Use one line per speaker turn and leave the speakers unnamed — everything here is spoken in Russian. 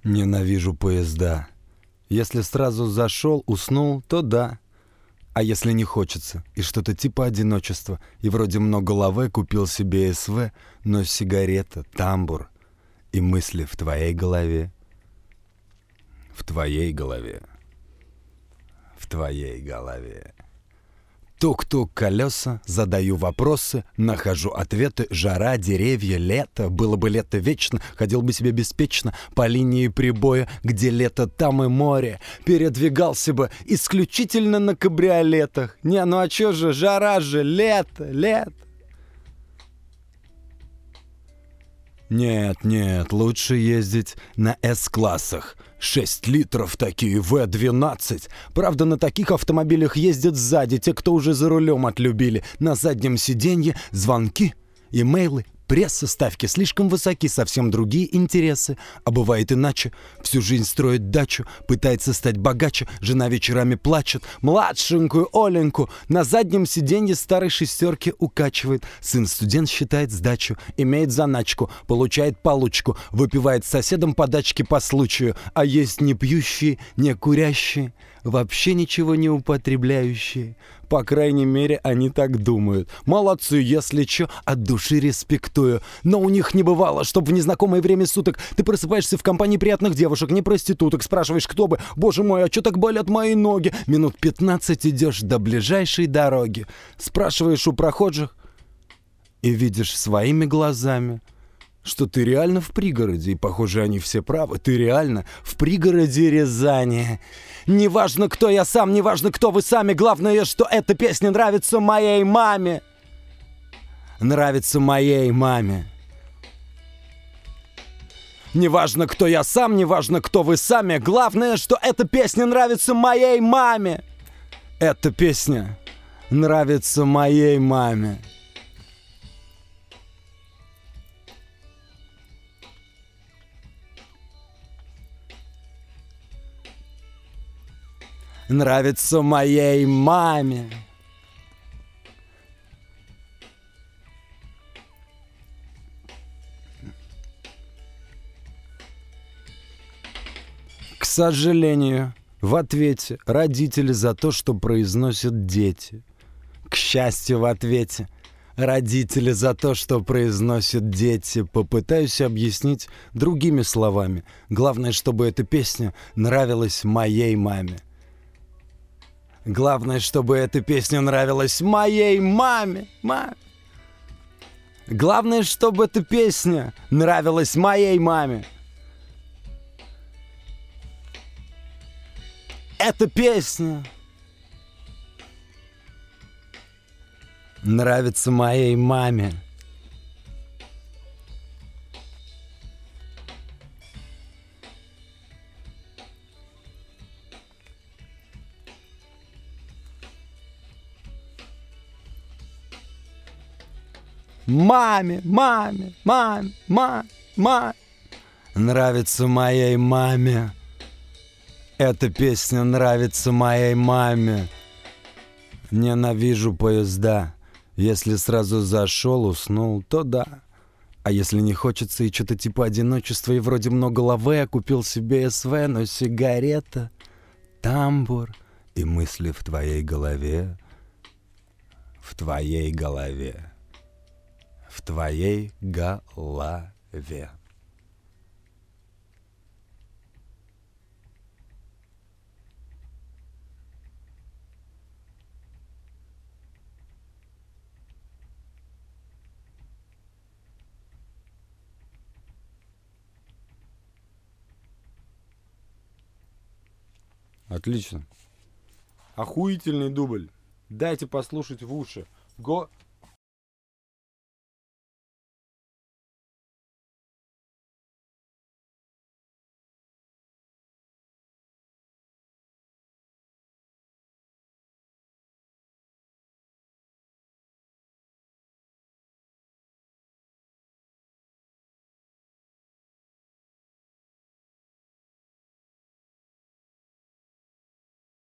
Ненавижу поезда. Если сразу зашел, уснул, то да. А если не хочется, и что-то типа одиночества, и вроде много лаве, купил себе СВ, но сигарета, тамбур и мысли в твоей голове. В твоей голове. В твоей голове. Тук-тук колеса, задаю вопросы, нахожу ответы. Жара, деревья, лето. Было бы лето вечно, ходил бы себе беспечно по линии прибоя, где лето, там и море. Передвигался бы исключительно на кабриолетах. Не, ну а чё же, жара же, лето, лето. Нет, лучше ездить на С-классах. 6 литров такие, В-12. Правда, на таких автомобилях ездят сзади те, кто уже за рулем отлюбили. На заднем сиденье звонки, имейлы, пресса, ставки слишком высоки, совсем другие интересы. А бывает иначе. Всю жизнь строит дачу, пытается стать богаче. Жена вечерами плачет. Младшенькую Оленьку на заднем сиденье старой шестерки укачивает. Сын-студент считает сдачу, имеет заначку, получает получку, выпивает с соседом подачки по случаю. А есть не пьющие, не курящие, вообще ничего не употребляющие. По крайней мере, они так думают. Молодцы, если чё, от души респектую. Но у них не бывало, чтоб в незнакомое время суток ты просыпаешься в компании приятных девушек, не проституток, спрашиваешь, кто бы. Боже мой, а чё так болят мои ноги? Минут 15 идешь до ближайшей дороги. Спрашиваешь у прохожих и видишь своими глазами, что ты реально в пригороде, и, похоже, они все правы, ты реально в пригороде Рязани. Неважно, кто я сам, неважно, кто вы сами, главное, что эта песня нравится моей маме. Нравится моей маме. Неважно, кто я сам, неважно, кто вы сами, главное, что эта песня нравится моей маме. Эта песня нравится моей маме. Нравится моей маме. К сожалению, в ответе родители за то, что произносят дети. К счастью, в ответе родители за то, что произносят дети. Попытаюсь объяснить другими словами. Главное, чтобы эта песня нравилась моей маме. Главное, чтобы эта песня нравилась моей маме. Главное, чтобы эта песня нравилась моей маме. Эта песня нравится моей маме. Маме. Нравится моей маме. Эта песня нравится моей маме. Ненавижу поезда. Если сразу зашел, уснул, то да. А если не хочется и что-то типа одиночества, и вроде много лаве, купил себе СВ, но сигарета, тамбур и мысли в твоей голове. В твоей голове. В твоей голове. Отлично. Охуительный дубль. Дайте послушать в уши. Го